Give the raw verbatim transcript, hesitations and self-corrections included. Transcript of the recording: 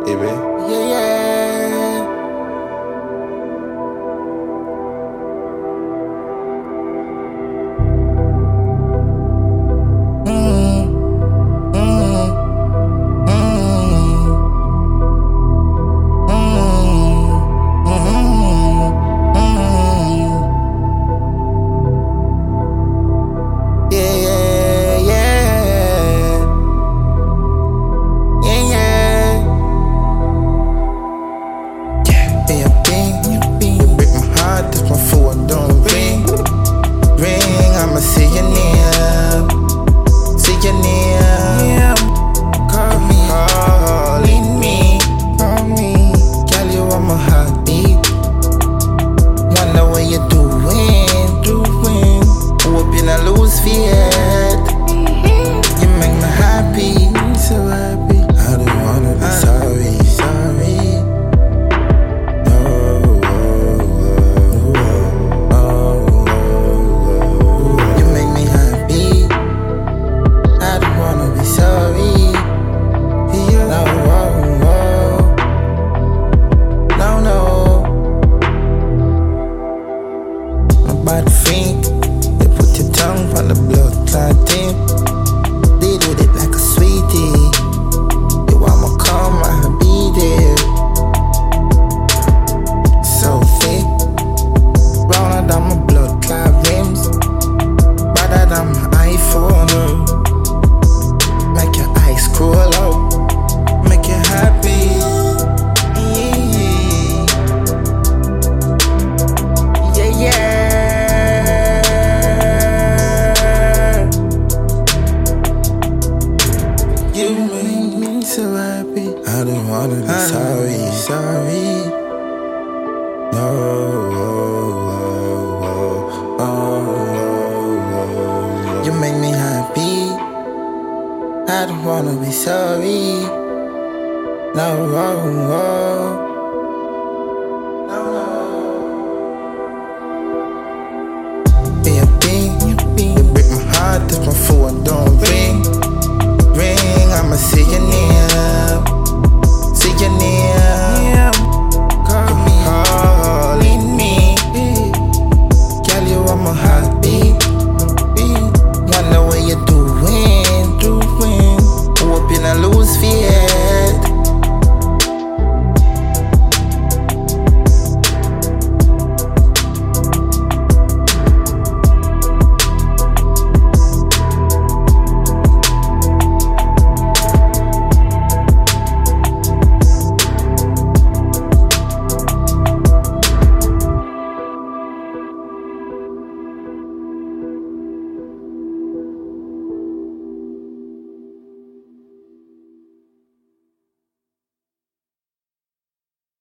baby. Yeah, yeah. Mm, mm, mm, mm, mm, mm. Yeah, yeah, yeah. Yeah, yeah. Yeah, bing, you bing, you break my heart. This one for a don't ring, ring. I'ma see your name, see your name. Yeah, call me, calling me, call me. Girl, you are my heartbeat. Wonder what you doing, doing. Hope you not lose faith. You make me happy, so happy. I don't wanna be sorry, sorry. No, oh, oh, oh, oh. You make me happy. I don't wanna be sorry. No, oh, oh. No, no. My bad friend, they put your tongue on the blood clot tip. They did it like a sweetie. You want me come, I'll be there. So thick, rounder than my blood clot rims, better than my iPhone. Make your eyes scroll out, make you happy. Yeah, yeah. You make me so happy. I don't wanna be sorry, sorry. No, oh, oh, oh, oh. You make me happy. I don't wanna be sorry. No, oh, oh. Yeah, bing, you bing, you break my heart. This one for a don't ring, ring. I'ma see your name.